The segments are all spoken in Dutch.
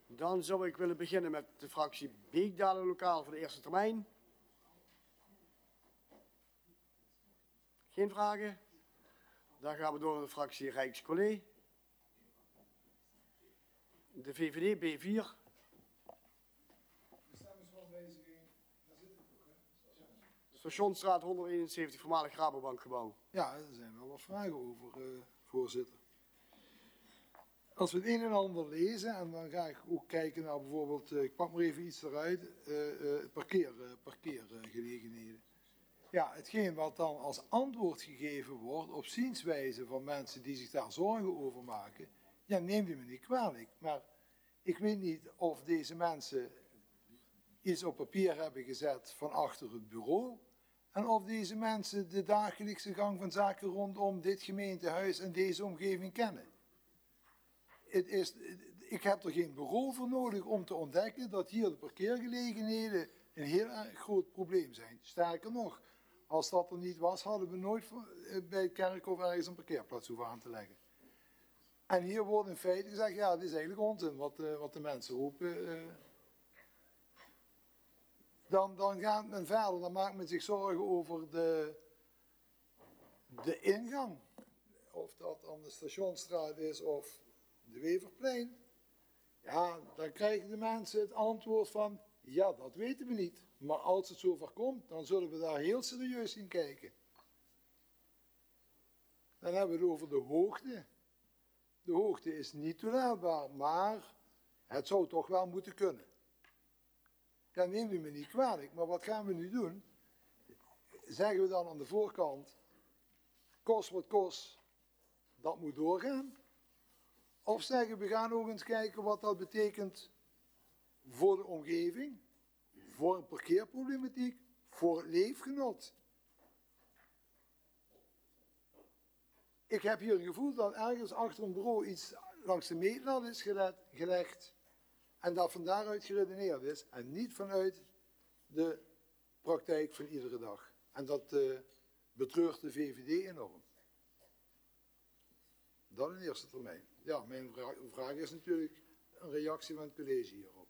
Dan zou ik willen beginnen met de fractie Beekdalen lokaal voor de eerste termijn. Geen vragen? Dan gaan we door naar de fractie Rijkscollege. De VVD B4. Stationsstraat 171, voormalig Rabobankgebouw. Ja, er zijn wel wat vragen over, voorzitter. Als we het een en ander lezen, en dan ga ik ook kijken naar bijvoorbeeld, ik pak maar even iets eruit, parkeergelegenheden. Ja, hetgeen wat dan als antwoord gegeven wordt op zienswijze van mensen die zich daar zorgen over maken, ja, neemt u me niet kwalijk, maar ik weet niet of deze mensen iets op papier hebben gezet van achter het bureau, en of deze mensen de dagelijkse gang van zaken rondom dit gemeentehuis en deze omgeving kennen. Ik heb er geen bureau voor nodig om te ontdekken dat hier de parkeergelegenheden een heel erg groot probleem zijn. Sterker nog, als dat er niet was, hadden we nooit bij het kerkhof ergens een parkeerplaats hoeven aan te leggen. En hier wordt in feite gezegd, ja, dit is eigenlijk onzin wat de mensen roepen. Dan gaat men verder, dan maakt men zich zorgen over de ingang. Of dat aan de Stationsstraat is of de Weverplein. Ja, dan krijgen de mensen het antwoord van, ja, dat weten we niet. Maar als het zover komt, dan zullen we daar heel serieus in kijken. Dan hebben we het over de hoogte. De hoogte is niet toelaatbaar, maar het zou toch wel moeten kunnen. Ja, neemt u me niet kwalijk, maar wat gaan we nu doen? Zeggen we dan aan de voorkant, kost wat kost, dat moet doorgaan? Of zeggen we gaan ook eens kijken wat dat betekent voor de omgeving, voor een parkeerproblematiek, voor het leefgenot. Ik heb hier een gevoel dat ergens achter een bureau iets langs de meetlat is gelegd en dat van daaruit geredeneerd is en niet vanuit de praktijk van iedere dag. En dat betreurt de VVD enorm. Dat in eerste termijn. Ja, mijn vraag is natuurlijk een reactie van het college hierop.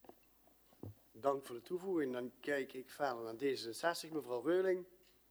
Dank voor de toevoeging. Dan kijk ik verder naar D66, mevrouw Reuling.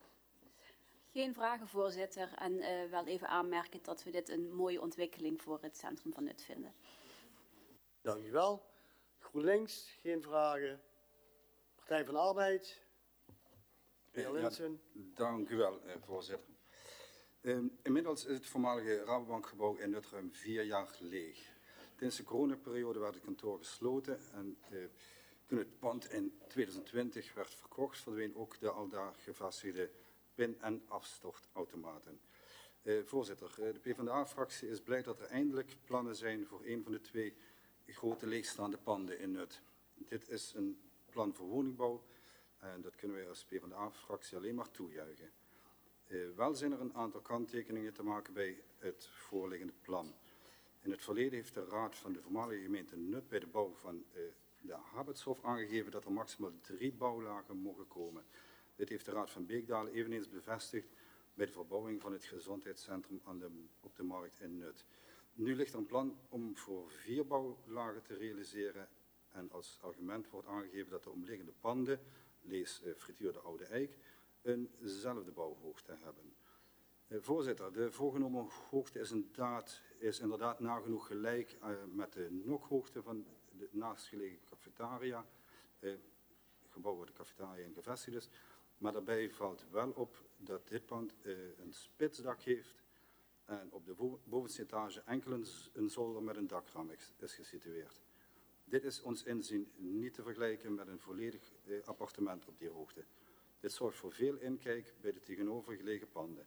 Geen vragen, voorzitter. En wel even aanmerken dat we dit een mooie ontwikkeling voor het Centrum van Nut vinden. Dank u wel. GroenLinks, geen vragen. Partij van de Arbeid. Meneer Linssen. Ja, dank u wel, voorzitter. Inmiddels is het voormalige Rabobankgebouw in Nut ruim 4 jaar leeg. Tijdens de coronaperiode werd het kantoor gesloten en toen het pand in 2020 werd verkocht, verdween ook de aldaar gevestigde pin- en afstotautomaten. Voorzitter, de PvdA-fractie is blij dat er eindelijk plannen zijn voor een van de 2 grote leegstaande panden in Nut. Dit is een plan voor woningbouw en dat kunnen wij als PvdA-fractie alleen maar toejuichen. Wel zijn er een aantal kanttekeningen te maken bij het voorliggende plan. In het verleden heeft de raad van de voormalige gemeente Nut bij de bouw van de Habetshof aangegeven dat er maximaal 3 bouwlagen mogen komen. Dit heeft de raad van Beekdalen eveneens bevestigd bij de verbouwing van het gezondheidscentrum op de markt in Nut. Nu ligt er een plan om voor 4 bouwlagen te realiseren en als argument wordt aangegeven dat de omliggende panden, lees Frituur de Oude Eik, eenzelfde bouwhoogte hebben. Voorzitter, de voorgenomen hoogte is inderdaad nagenoeg gelijk met de NOC-hoogte van de naastgelegen cafetaria, gebouw waar de cafetaria in gevestigd is, maar daarbij valt wel op dat dit pand een spitsdak heeft en op de bovenste etage enkel een zolder met een dakraam is gesitueerd. Dit is ons inzien niet te vergelijken met een volledig appartement op die hoogte. Dit zorgt voor veel inkijk bij de tegenovergelegen panden.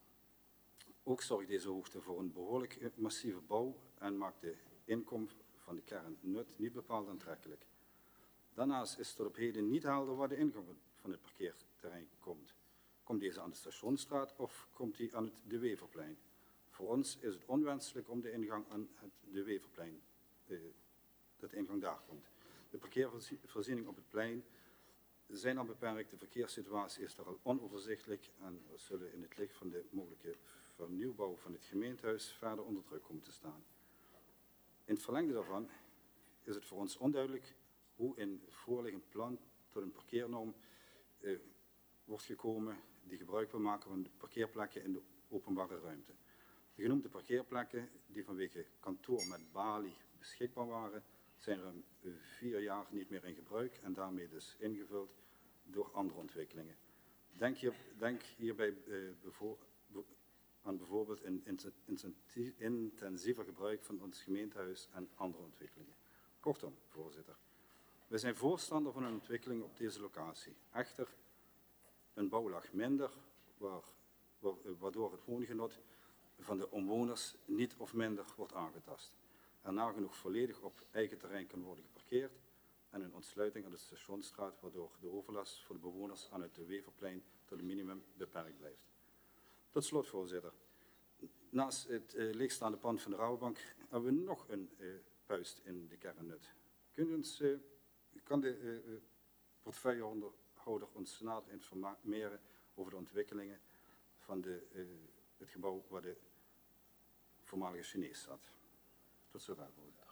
Ook zorgt deze hoogte voor een behoorlijk massieve bouw en maakt de inkom van de kern Nut niet bepaald aantrekkelijk. Daarnaast is tot op heden niet helder waar de ingang van het parkeerterrein komt. Komt deze aan de Stationsstraat of komt die aan het De Weverplein? Voor ons is het onwenselijk om de ingang aan het De Weverplein, dat de ingang daar komt. De parkeervoorziening op het plein zijn al beperkt, de verkeerssituatie is daar al onoverzichtelijk en we zullen in het licht van de mogelijke vernieuwbouw van het gemeentehuis verder onder druk komen te staan. In het verlengde daarvan is het voor ons onduidelijk hoe in het voorliggend plan tot een parkeernorm wordt gekomen die gebruik wil maken van de parkeerplekken in de openbare ruimte. De genoemde parkeerplekken die vanwege kantoor met balie beschikbaar waren, zijn ruim 4 jaar niet meer in gebruik en daarmee dus ingevuld door andere ontwikkelingen. Denk hierbij aan bijvoorbeeld een intensiever gebruik van ons gemeentehuis en andere ontwikkelingen. Kortom, voorzitter, wij zijn voorstander van een ontwikkeling op deze locatie. Echter, een bouwlaag minder, waardoor het woongenot van de omwoners niet of minder wordt aangetast. Er nagenoeg volledig op eigen terrein kan worden geparkeerd en een ontsluiting aan de Stationsstraat, waardoor de overlast voor de bewoners aan het De Weverplein tot een minimum beperkt blijft. Tot slot, voorzitter. Naast het leegstaande pand van de Rabobank hebben we nog een puist in de kern Nut. Kan de portefeuillehouder ons nader informeren over de ontwikkelingen van het gebouw waar de voormalige Chinees zat? Tot zover, voorzitter.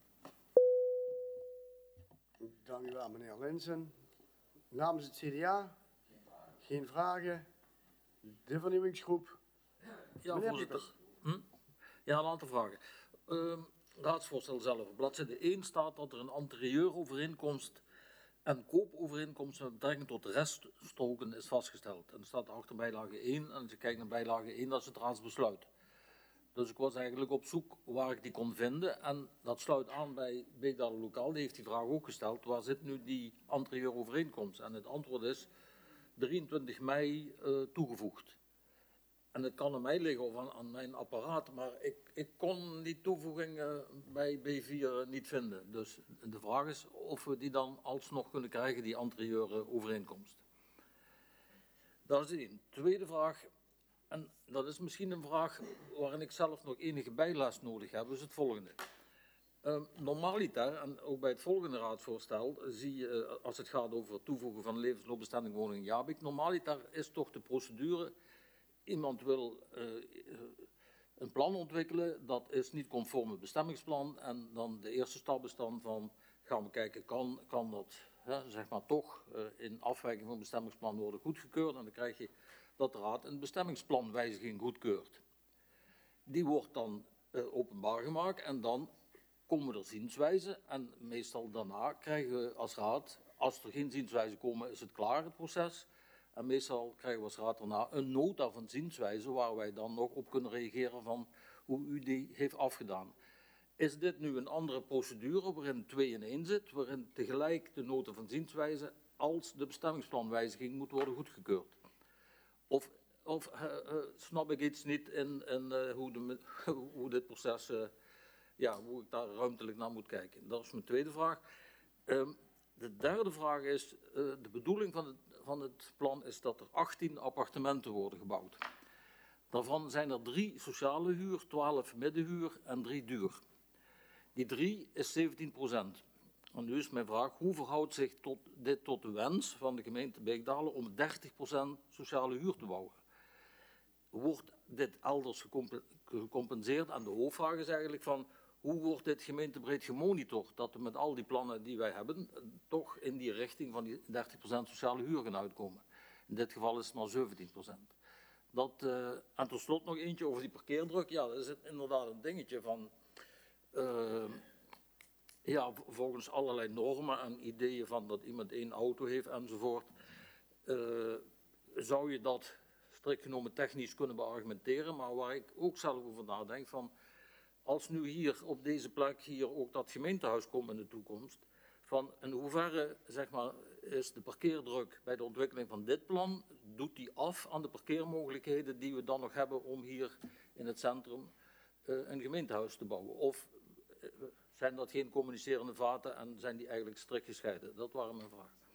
Dank u wel, meneer Linssen. Namens het CDA? Geen vragen. De vernieuwingsgroep? Ja, Meneer voorzitter. Ja, een aantal vragen. Raadsvoorstel zelf. Op bladzijde 1 staat dat er een anterieurovereenkomst en koopovereenkomst met betrekking tot de reststroken is vastgesteld. En er staat achter bijlage 1, en als je kijkt naar bijlage 1, dat is het raadsbesluit. Dus ik was eigenlijk op zoek waar ik die kon vinden. En dat sluit aan bij Beekdalen Lokaal, die heeft die vraag ook gesteld. Waar zit nu die anterieurovereenkomst? En het antwoord is 23 mei toegevoegd. En het kan aan mij liggen of aan mijn apparaat, maar ik kon die toevoeging bij B4 niet vinden. Dus de vraag is of we die dan alsnog kunnen krijgen, die anterieure overeenkomst. Dat is één. Tweede vraag, en dat is misschien een vraag waarin ik zelf nog enige bijles nodig heb, is het volgende. Normaliter, en ook bij het volgende raadsvoorstel, zie je, als het gaat over het toevoegen van levensloopbestendig woning Jabik, normaliter is toch de procedure: iemand wil een plan ontwikkelen, dat is niet conform het bestemmingsplan. En dan de eerste stap is dan van, gaan we kijken, kan dat zeg maar toch in afwijking van het bestemmingsplan worden goedgekeurd. En dan krijg je dat de raad een bestemmingsplanwijziging goedkeurt. Die wordt dan openbaar gemaakt en dan komen er zienswijzen. En meestal daarna krijgen we als raad, als er geen zienswijzen komen, is het klaar, het proces. En meestal krijgen we als raad daarna een nota van zienswijze waar wij dan nog op kunnen reageren van hoe u die heeft afgedaan. Is dit nu een andere procedure waarin 2 in 1 zit, waarin tegelijk de nota van zienswijze als de bestemmingsplanwijziging moet worden goedgekeurd? Of snap ik iets niet in hoe dit proces, hoe ik daar ruimtelijk naar moet kijken? Dat is mijn tweede vraag. De derde vraag is, de bedoeling van het plan is dat er 18 appartementen worden gebouwd. Daarvan zijn er 3 sociale huur, 12 middenhuur en 3 duur. Die 3 is 17%. En nu is mijn vraag, hoe verhoudt zich dit tot de wens van de gemeente Beekdalen om 30% sociale huur te bouwen? Wordt dit elders gecompenseerd? En de hoofdvraag is eigenlijk van, hoe wordt dit gemeentebreed gemonitord, dat we met al die plannen die wij hebben, toch in die richting van die 30% sociale huur gaan uitkomen? In dit geval is het maar 17%. En tot slot nog eentje over die parkeerdruk. Ja, dat is inderdaad een dingetje van, volgens allerlei normen en ideeën van dat iemand 1 auto heeft enzovoort, zou je dat strikt genomen technisch kunnen beargumenteren, maar waar ik ook zelf over nadenk van, als nu hier op deze plek hier ook dat gemeentehuis komt in de toekomst, van in hoeverre zeg maar, is de parkeerdruk bij de ontwikkeling van dit plan, doet die af aan de parkeermogelijkheden die we dan nog hebben om hier in het centrum een gemeentehuis te bouwen? Of zijn dat geen communicerende vaten en zijn die eigenlijk strikt gescheiden? Dat waren mijn vragen.